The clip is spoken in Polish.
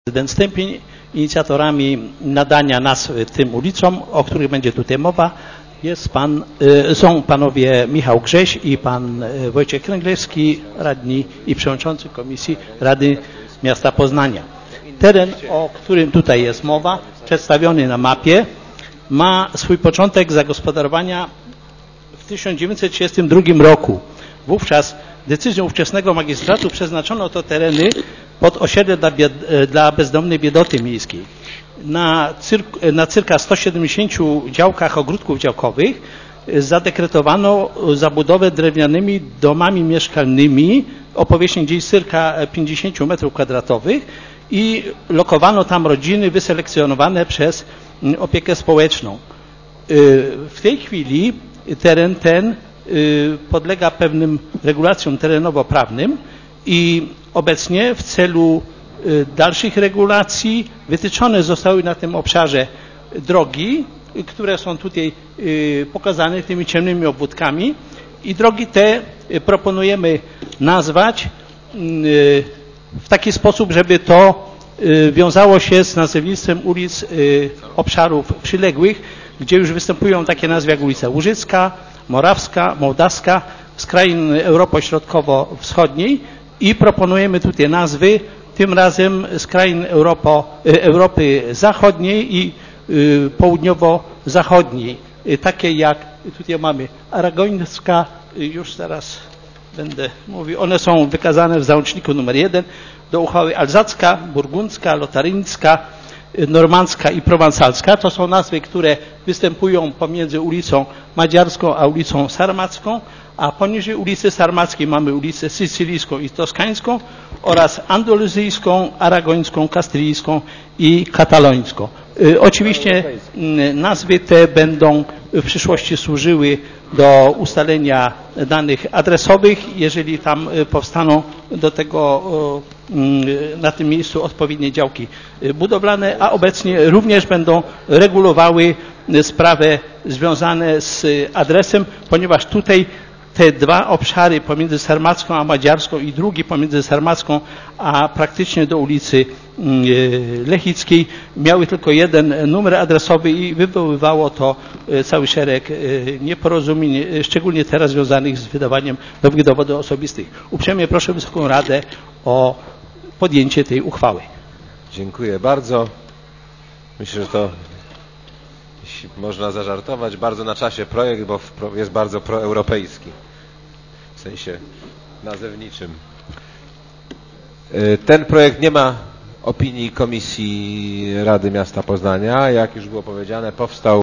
Prezydent Stępień. Inicjatorami nadania nazw tym ulicom, o których będzie tutaj mowa, są panowie Michał Grześ i pan Wojciech Kręglewski, radni i przewodniczący Komisji Rady Miasta Poznania. Teren, o którym tutaj jest mowa, przedstawiony na mapie, ma swój początek zagospodarowania w 1932 roku. Wówczas decyzją ówczesnego magistratu przeznaczono to tereny pod osiedle dla bezdomnej biedoty miejskiej. Na cyrka 170 działkach ogródków działkowych zadekretowano zabudowę drewnianymi domami mieszkalnymi o powierzchni gdzieś cyrka 50 m2 i lokowano tam rodziny wyselekcjonowane przez opiekę społeczną. W tej chwili teren ten podlega pewnym regulacjom terenowo-prawnym i obecnie w celu dalszych regulacji wytyczone zostały na tym obszarze drogi, które są tutaj pokazane tymi ciemnymi obwódkami, i drogi te proponujemy nazwać w taki sposób, żeby to wiązało się z nazewnictwem ulic obszarów przyległych, gdzie już występują takie nazwy jak ulica Łużycka, Morawska, Mołdawska, z krain Europy Środkowo-Wschodniej, i proponujemy tutaj nazwy tym razem z krain Europy Zachodniej i Południowo-Zachodniej, takie jak tutaj mamy aragońska, już zaraz będę mówił, one są wykazane w załączniku numer 1 do uchwały, alzacka, burgundzka, lotaryńska, normandzka i prowansalska. To są nazwy, które występują pomiędzy ulicą Madziarską a ulicą Sarmacką, a poniżej ulicy Sarmackiej mamy ulicę Sycylijską i Toskańską oraz andaluzyjską, aragońską, kastylijską i katalońską. Oczywiście nazwy te będą w przyszłości służyły do ustalenia danych adresowych, jeżeli tam powstaną do tego na tym miejscu odpowiednie działki budowlane, a obecnie również będą regulowały sprawy związane z adresem, ponieważ tutaj te dwa obszary pomiędzy Sarmacką a Madziarską i drugi pomiędzy Sarmacką a praktycznie do ulicy Lechickiej miały tylko jeden numer adresowy i wywoływało to cały szereg nieporozumień, szczególnie teraz związanych z wydawaniem nowych dowodów osobistych. Uprzejmie proszę Wysoką Radę o podjęcie tej uchwały. Dziękuję bardzo. Myślę, że to, jeśli można zażartować, bardzo na czasie projekt, bo jest bardzo proeuropejski w sensie nazewniczym. Ten projekt nie ma opinii Komisji Rady Miasta Poznania. Jak już było powiedziane, powstał